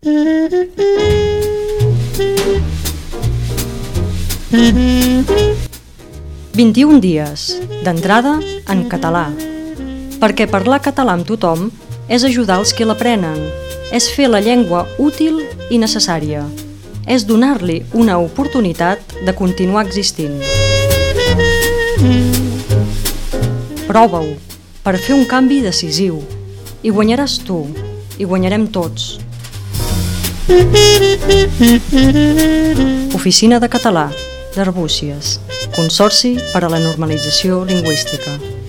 «21 dies, d'entrada en català». Perquè parlar català amb tothom és ajudar els que l'aprenen, és fer la llengua útil i necessària, és donar-li una oportunitat de continuar existint. Prova-ho, per fer un canvi decisiu, i guanyaràs tu, i guanyarem tots. Oficina de Català d'Arbúcies, Consorci per a la Normalització Lingüística.